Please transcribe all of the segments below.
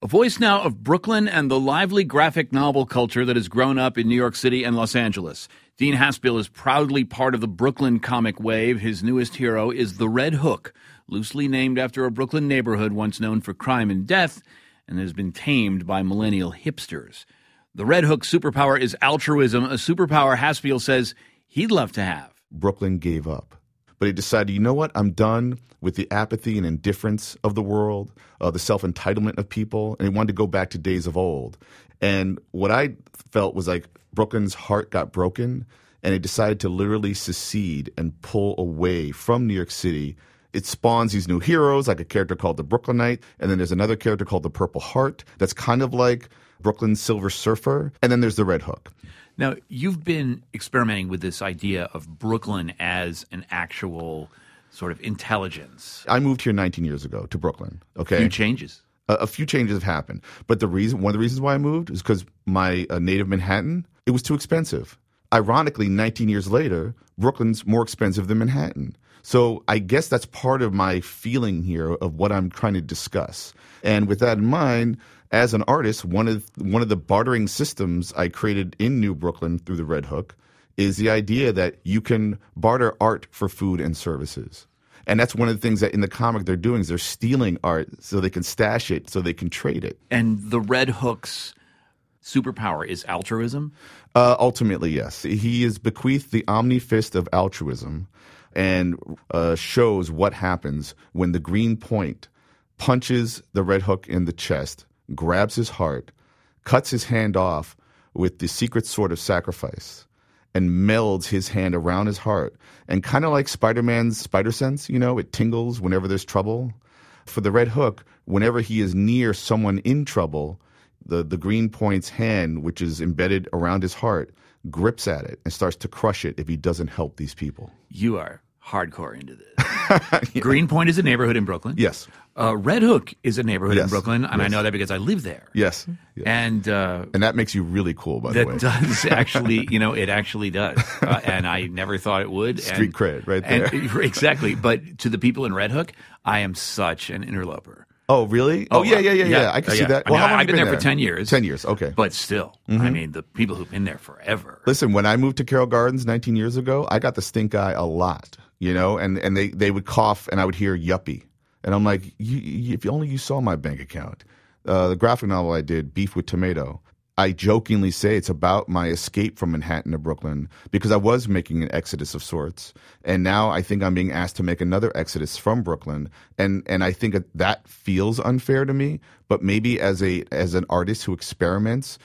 A voice now of Brooklyn and the lively graphic novel culture that has grown up in New York City and Los Angeles. Dean Haspiel is proudly part of the Brooklyn comic wave. His newest hero is the Red Hook, loosely named after a Brooklyn neighborhood once known for crime and death and has been tamed by millennial hipsters. The Red Hook's superpower is altruism, a superpower Haspiel says he'd love to have. Brooklyn gave up. But he decided, you know what? I'm done with the apathy and indifference of the world, the self-entitlement of people, and he wanted to go back to days of old. And what I felt was like Brooklyn's heart got broken, and he decided to literally secede and pull away from New York City. It spawns these new heroes, like a character called the Brooklynite, and then there's another character called the Purple Heart that's kind of like Brooklyn's Silver Surfer, and then there's the Red Hook. Now, you've been experimenting with this idea of Brooklyn as an actual sort of intelligence. I moved here 19 years ago to Brooklyn. Okay, A few changes. A few changes have happened, but one of the reasons why I moved is because my native Manhattan, it was too expensive. Ironically, 19 years later, Brooklyn's more expensive than Manhattan. So I guess that's part of my feeling here of what I'm trying to discuss. And with that in mind, as an artist, one of the bartering systems I created in New Brooklyn through the Red Hook is the idea that you can barter art for food and services. And that's one of the things that in the comic they're doing is they're stealing art so they can stash it, so they can trade it. And the Red Hook's superpower is altruism? Ultimately, yes. He is bequeathed the omni fist of altruism and shows what happens when the Green Point punches the Red Hook in the chest, grabs his heart, cuts his hand off with the secret sword of sacrifice, and melds his hand around his heart. And kind of like Spider-Man's spider sense, it tingles whenever there's trouble. For the Red Hook, whenever he is near someone in trouble, the Green Point's hand, which is embedded around his heart, grips at it and starts to crush it if he doesn't help these people. You are hardcore into this. Yeah. Greenpoint is a neighborhood in Brooklyn. Yes. Red Hook is a neighborhood Yes. in Brooklyn, and Yes. I know that because I live there. Yes. Yes. And that makes you really cool, by the way. that does actually, it actually does. And I never thought it would. Street cred right there. Exactly. But to the people in Red Hook, I am such an interloper. Oh, really? Oh, yeah. I can see that. Well, how long I've been you there for 10 years. 10 years, okay. But still, I mean, the people who've been there forever. Listen, when I moved to Carroll Gardens 19 years ago, I got the stink eye a lot, and they would cough and I would hear yuppie. And I'm like, if only you saw my bank account. The graphic novel I did, Beef with Tomato, I jokingly say it's about my escape from Manhattan to Brooklyn because I was making an exodus of sorts. And now I think I'm being asked to make another exodus from Brooklyn. And I think that feels unfair to me. But maybe as an artist who experiments,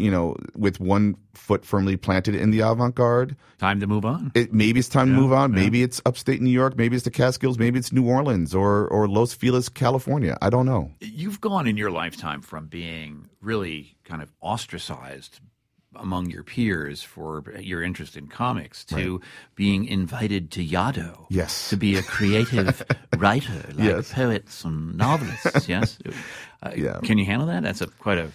with one foot firmly planted in the avant-garde. Time to move on. Maybe it's time to move on. Maybe it's upstate New York. Maybe it's the Catskills. Maybe it's New Orleans or Los Feliz, California. I don't know. You've gone in your lifetime from being really kind of ostracized among your peers for your interest in comics to being invited to Yaddo. Yes. To be a creative writer like poets and novelists. Yes. Can you handle that? That's quite a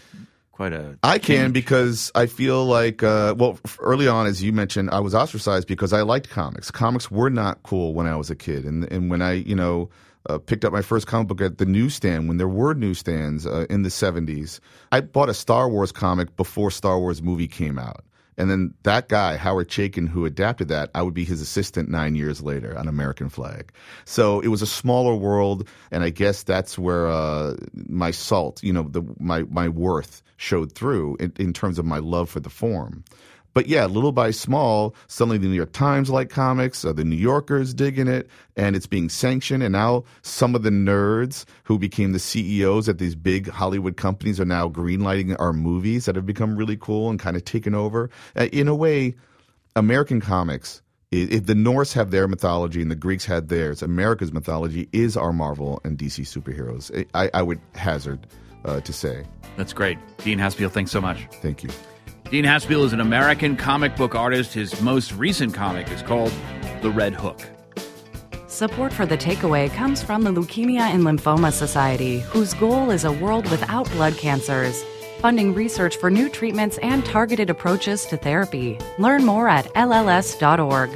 I can because I feel like, early on, as you mentioned, I was ostracized because I liked comics. Comics were not cool when I was a kid. And when I, picked up my first comic book at the newsstand, when there were newsstands in the 70s, I bought a Star Wars comic before Star Wars movie came out. And then that guy, Howard Chaykin, who adapted that, I would be his assistant 9 years later on American Flag. So it was a smaller world, and I guess that's where my salt, my worth showed through in terms of my love for the form. But yeah, little by small, suddenly the New York Times like comics, the New Yorker's digging it, and it's being sanctioned. And now some of the nerds who became the CEOs at these big Hollywood companies are now greenlighting our movies that have become really cool and kind of taken over. In a way, American comics, if the Norse have their mythology and the Greeks had theirs, America's mythology is our Marvel and DC superheroes. I would hazard to say. That's great. Dean Haspiel, thanks so much. Thank you. Dean Haspiel is an American comic book artist. His most recent comic is called The Red Hook. Support for The Takeaway comes from the Leukemia and Lymphoma Society, whose goal is a world without blood cancers, funding research for new treatments and targeted approaches to therapy. Learn more at lls.org.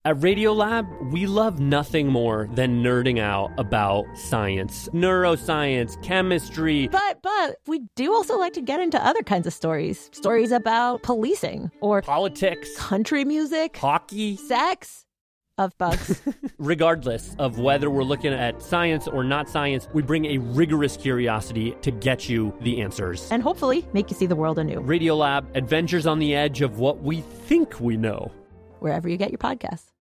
At Radiolab, we love nothing more than nerding out about science, neuroscience, chemistry. But we do also like to get into other kinds of stories. Stories about policing or Politics, country music, hockey, sex, of bugs. Regardless of whether we're looking at science or not science, we bring a rigorous curiosity to get you the answers. And hopefully make you see the world anew. Radiolab, adventures on the edge of what we think we know. Wherever you get your podcasts.